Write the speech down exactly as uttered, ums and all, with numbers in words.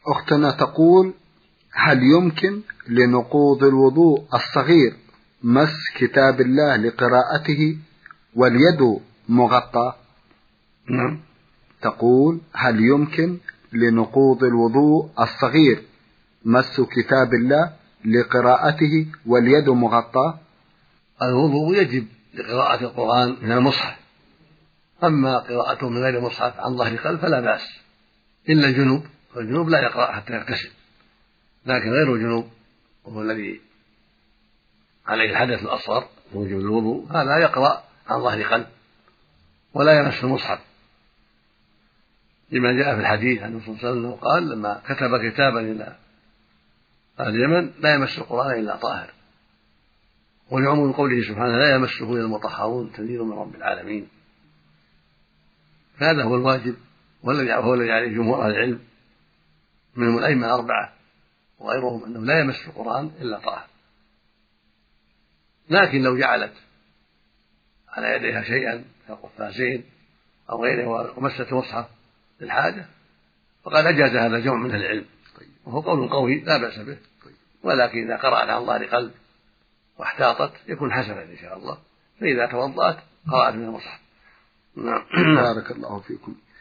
أختنا تقول: هل يمكن لنقوض الوضوء الصغير مس كتاب الله لقراءته واليد مغطى؟ نعم. تقول: هل يمكن لنقوض الوضوء الصغير مس كتاب الله لقراءته واليد مغطى؟ الوضوء يجب لقراءة القرآن من المصحف، أما قراءته من غير المصحف عن ظهر قلب فلا بأس، إلا الجنوب، فالجنوب لا يقرأ حتى يغتسل، لكن غير الجنوب وهو الذي عليه الحدث الأصغر موجب الوضوء هذا يقرأ عن ظهر قلب ولا يمس المصحف، لما جاء في الحديث عن الرسول صلى الله عليه وسلم قال لما كتب كتابا إلى أهل اليمن: لا يمس القرآن إلا طاهر. ولعموم قوله سبحانه: لا يمسه إلا المطهرون، تنزيل من رب العالمين. فهذا هو الواجب، والذي هو الذي عليه جمهور أهل العلم منهم الأئمة الأربعة وغيرهم أنه لا يمس القرآن إلا طاهر. لكن لو جعلت على يديها شيئا كقفازين أو غيره ومست المصحف للحاجة فقد أجاز هذا جمع من العلم، وهو قول قوي لا بأس به، ولكن إذا قرأت عن ظهر قلب واحتاطت يكون حسنا إن شاء الله، فإذا توضأت قرأت من المصحف. بارك الله فيكم.